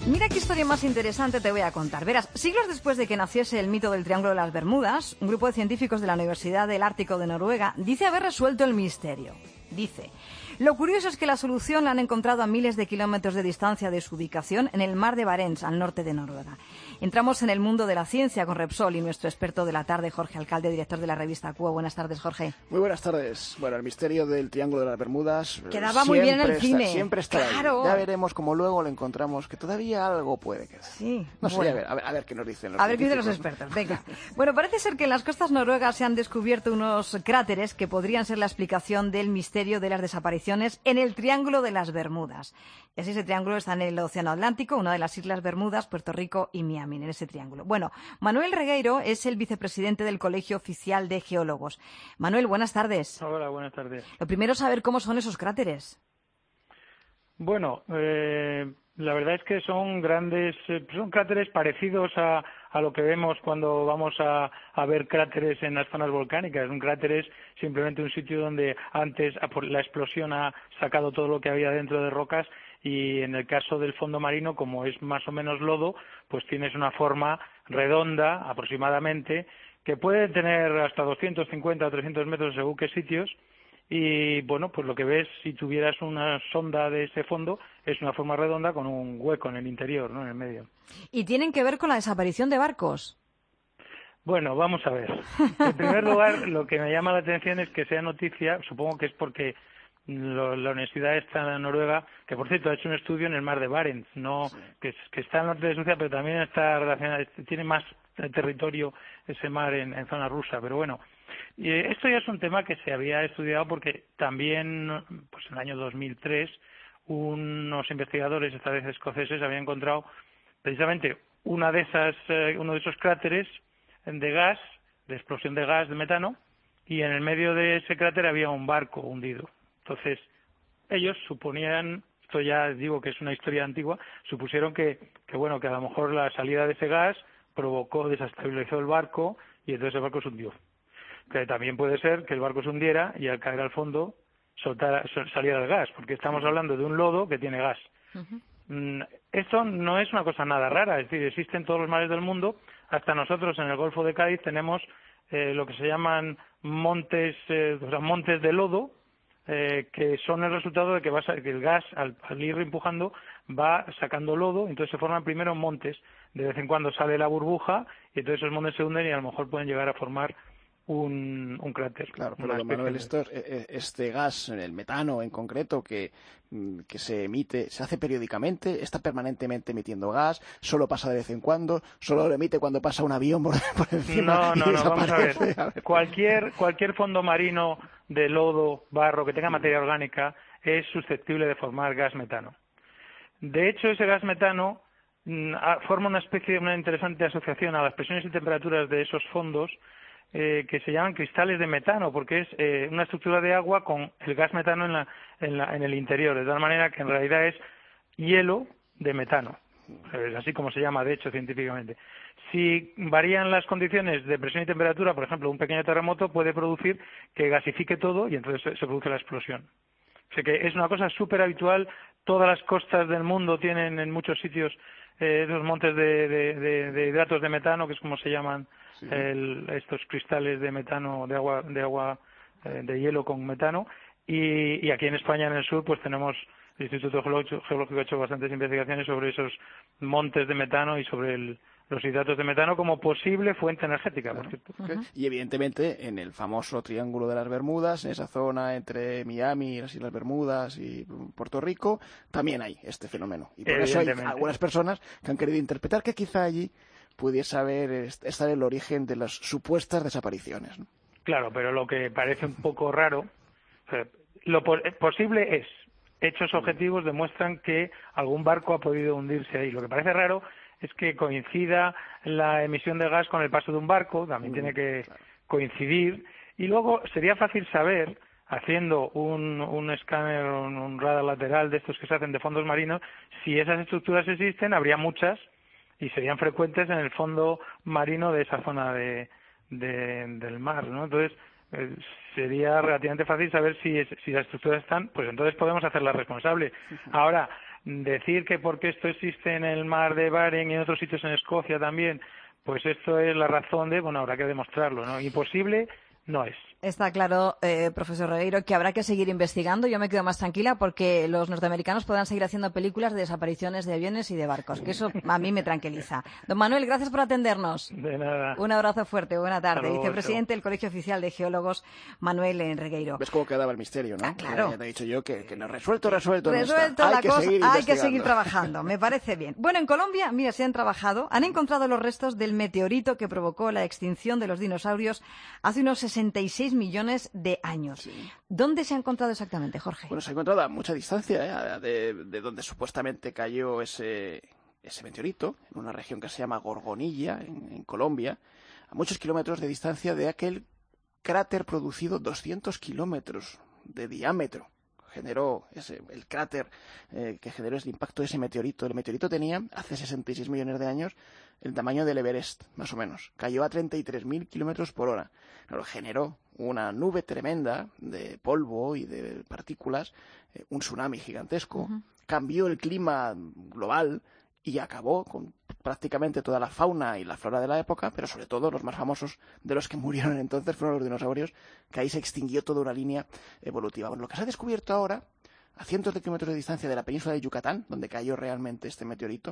Mira qué historia más interesante te voy a contar. Verás, siglos después de que naciese el mito del Triángulo de las Bermudas, un grupo de científicos de la Universidad del Ártico de Noruega dice haber resuelto el misterio. Dice: lo curioso es que la solución la han encontrado a miles de kilómetros de distancia de su ubicación en el mar de Barents, al norte de Noruega. Entramos en el mundo de la ciencia con Repsol y nuestro experto de la tarde, Jorge Alcalde, director de la revista Cuo. Buenas tardes, Jorge. Muy buenas tardes. Bueno, el misterio del Triángulo de las Bermudas quedaba muy bien en el cine. Siempre está claro. Ahí. Ya veremos cómo luego lo encontramos, que todavía algo puede quedar. Sí. No sé, a ver qué nos dicen los A ver qué dicen los expertos. Venga. Bueno, parece ser que en las costas noruegas se han descubierto unos cráteres que podrían ser la explicación del misterio de las desapariciones en el Triángulo de las Bermudas. Y así ese triángulo está en el Océano Atlántico, una de las Islas Bermudas, Puerto Rico y Miami, en ese triángulo. Bueno, Manuel Regueiro es el vicepresidente del Colegio Oficial de Geólogos. Manuel, buenas tardes. Hola, buenas tardes. Lo primero es saber cómo son esos cráteres. Bueno, la verdad es que son cráteres parecidos a lo que vemos cuando vamos a ver cráteres en las zonas volcánicas. Un cráter es simplemente un sitio donde antes la explosión ha sacado todo lo que había dentro de rocas, y en el caso del fondo marino, como es más o menos lodo, pues tienes una forma redonda aproximadamente, que puede tener hasta 250 o 300 metros según qué sitios. Y bueno, pues lo que ves, si tuvieras una sonda de ese fondo, es una forma redonda con un hueco en el interior, ¿no?, en el medio. ¿Y tienen que ver con la desaparición de barcos? Bueno, vamos a ver. En primer lugar, lo que me llama la atención es que sea noticia, supongo que es porque la universidad está en Noruega, que por cierto ha hecho un estudio en el mar de Barents, no, que está al norte de Suecia, pero también está relacionado, tiene más territorio ese mar en zona rusa, pero bueno. Y esto ya es un tema que se había estudiado porque también, pues en el año 2003, unos investigadores, esta vez escoceses, habían encontrado precisamente uno de esos cráteres de gas, de explosión de gas de metano, y en el medio de ese cráter había un barco hundido. Entonces, ellos suponían, esto ya digo que es una historia antigua, supusieron que a lo mejor la salida de ese gas desestabilizó el barco y entonces el barco se hundió. Que también puede ser que el barco se hundiera y al caer al fondo saliera el gas, porque estamos hablando de un lodo que tiene gas. Uh-huh. Esto no es una cosa nada rara, es decir, existen todos los mares del mundo. Hasta nosotros en el Golfo de Cádiz tenemos lo que se llaman montes de lodo, que son el resultado de que el gas, al ir empujando, va sacando lodo, entonces se forman primero montes. De vez en cuando sale la burbuja y entonces esos montes se hunden y a lo mejor pueden llegar a formar un cráter. Claro, pero Manuel, este gas, el metano en concreto, que se emite, ¿se hace periódicamente? ¿Está permanentemente emitiendo gas? ¿Solo pasa de vez en cuando? ¿Solo lo emite cuando pasa un avión por encima? No, vamos a ver. Cualquier fondo marino de lodo, barro, que tenga materia orgánica, es susceptible de formar gas metano. De hecho, ese gas metano forma una interesante asociación a las presiones y temperaturas de esos fondos, que se llaman cristales de metano, porque es una estructura de agua con el gas metano en el interior, de tal manera que en realidad es hielo de metano. Es así como se llama, de hecho, científicamente. Si varían las condiciones de presión y temperatura, por ejemplo, un pequeño terremoto puede producir que gasifique todo y entonces se produce la explosión. O sea que es una cosa súper habitual. Todas las costas del mundo tienen en muchos sitios esos montes de hidratos de metano, que es como se llaman, sí, estos cristales de metano, de agua de hielo con metano. Y aquí en España, en el sur, pues tenemos el Instituto Geológico ha hecho bastantes investigaciones sobre esos montes de metano y sobre los hidratos de metano como posible fuente energética, por cierto. Uh-huh. Y evidentemente en el famoso Triángulo de las Bermudas, en esa zona entre Miami, las Islas Bermudas y Puerto Rico, también hay este fenómeno. Y por eso hay algunas personas que han querido interpretar que quizá allí pudiese estar el origen de las supuestas desapariciones, ¿no? Claro, pero lo que parece un poco raro, lo posible es, hechos objetivos demuestran que algún barco ha podido hundirse ahí. Lo que parece raro es que coincida la emisión de gas con el paso de un barco, también tiene que coincidir, y luego sería fácil saber, haciendo un escáner, un radar lateral de estos que se hacen de fondos marinos, si esas estructuras existen, habría muchas y serían frecuentes en el fondo marino de esa zona del mar, ¿no? Entonces sería relativamente fácil saber si las estructuras están, pues entonces podemos hacerlas responsables. Ahora, decir que porque esto existe en el mar de Barents y en otros sitios en Escocia también, pues esto es la razón de, bueno, habrá que demostrarlo, ¿no? Imposible no es. Está claro, profesor Regueiro, que habrá que seguir investigando. Yo me quedo más tranquila porque los norteamericanos podrán seguir haciendo películas de desapariciones de aviones y de barcos, que eso a mí me tranquiliza. Don Manuel, gracias por atendernos. De nada. Un abrazo fuerte, buena tarde. Luego, Vicepresidente del Colegio Oficial de Geólogos, Manuel Regueiro. ¿Ves cómo quedaba el misterio, no? Ah, claro. Ya te he dicho yo que no resuelto no Resuelto está. la cosa, hay que seguir trabajando, me parece bien. Bueno, en Colombia, mira, se han encontrado los restos del meteorito que provocó la extinción de los dinosaurios hace unos 66 millones de años. Sí. ¿Dónde se ha encontrado exactamente, Jorge? Bueno, se ha encontrado a mucha distancia de donde supuestamente cayó ese meteorito, en una región que se llama Gorgonilla, en Colombia, a muchos kilómetros de distancia de aquel cráter producido 200 kilómetros de diámetro. Generó el cráter que generó el impacto de ese meteorito. El meteorito tenía, hace 66 millones de años, el tamaño del Everest, más o menos. Cayó a 33.000 kilómetros por hora. Pero generó una nube tremenda de polvo y de partículas, un tsunami gigantesco, cambió el clima global y acabó con prácticamente toda la fauna y la flora de la época, pero sobre todo los más famosos de los que murieron entonces fueron los dinosaurios, que ahí se extinguió toda una línea evolutiva. Bueno, lo que se ha descubierto ahora, a cientos de kilómetros de distancia de la península de Yucatán, donde cayó realmente este meteorito,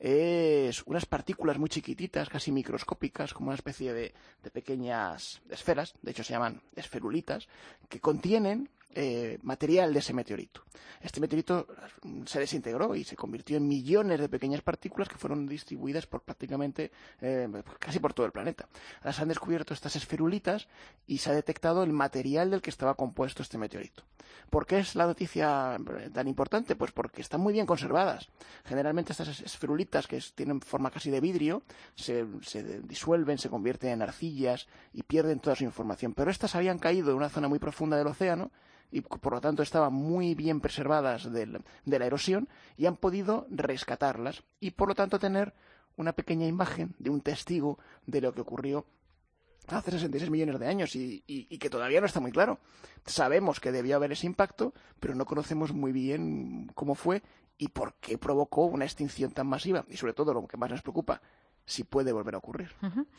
es unas partículas muy chiquititas, casi microscópicas, como una especie de pequeñas esferas, de hecho se llaman esferulitas, que contienen material de ese meteorito. Este meteorito se desintegró y se convirtió en millones de pequeñas partículas que fueron distribuidas por prácticamente casi por todo el planeta. Ahora se han descubierto estas esferulitas y se ha detectado el material del que estaba compuesto este meteorito. ¿Por qué es la noticia tan importante? Pues porque están muy bien conservadas. Generalmente estas esferulitas, que tienen forma casi de vidrio, se disuelven, se convierten en arcillas y pierden toda su información. Pero estas habían caído en una zona muy profunda del océano y por lo tanto estaban muy bien preservadas de la erosión y han podido rescatarlas y por lo tanto tener una pequeña imagen de un testigo de lo que ocurrió hace 66 millones de años y que todavía no está muy claro. Sabemos que debió haber ese impacto, pero no conocemos muy bien cómo fue y por qué provocó una extinción tan masiva y sobre todo lo que más nos preocupa, si puede volver a ocurrir.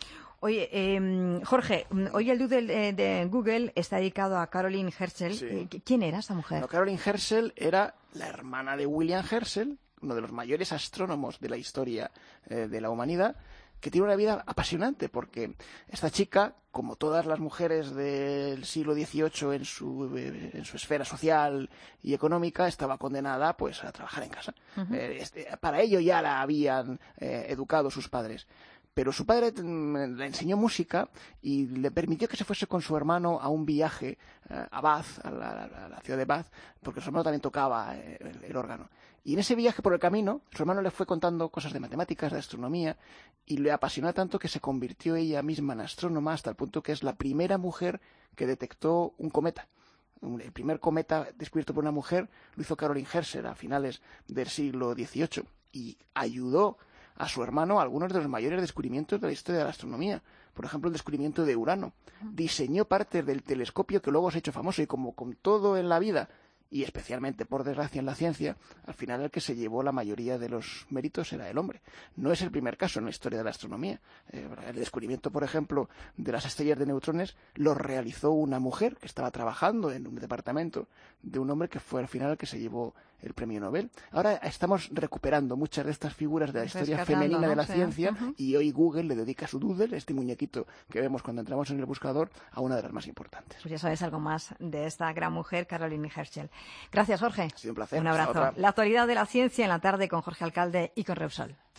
Oye, Jorge, hoy el doodle de Google está dedicado a Caroline Herschel. Sí. ¿Quién era esta mujer? No, Caroline Herschel era la hermana de William Herschel, uno de los mayores astrónomos de la historia de la humanidad, que tiene una vida apasionante, porque esta chica, como todas las mujeres del siglo XVIII en su esfera social y económica, estaba condenada pues a trabajar en casa. Para ello ya la habían educado sus padres. Pero su padre le enseñó música y le permitió que se fuese con su hermano a un viaje a Bath, a la ciudad de Bath, porque su hermano también tocaba el órgano. Y en ese viaje por el camino, su hermano le fue contando cosas de matemáticas, de astronomía, y le apasionó tanto que se convirtió ella misma en astrónoma hasta el punto que es la primera mujer que detectó un cometa. El primer cometa descubierto por una mujer lo hizo Caroline Herschel a finales del siglo XVIII y ayudó a su hermano a algunos de los mayores descubrimientos de la historia de la astronomía. Por ejemplo, el descubrimiento de Urano. Diseñó partes del telescopio que luego se ha hecho famoso y como con todo en la vida, y especialmente, por desgracia, en la ciencia, al final el que se llevó la mayoría de los méritos era el hombre. No es el primer caso en la historia de la astronomía. El descubrimiento, por ejemplo, de las estrellas de neutrones lo realizó una mujer que estaba trabajando en un departamento de un hombre que fue al final el que se llevó el premio Nobel. Ahora estamos recuperando muchas de estas figuras de la historia femenina de la ciencia y hoy Google le dedica su doodle, este muñequito que vemos cuando entramos en el buscador, a una de las más importantes. Pues ya sabes algo más de esta gran mujer, Caroline Herschel. Gracias, Jorge. Ha sido un placer. Un abrazo. La actualidad de la ciencia en la tarde con Jorge Alcalde y con Repsol.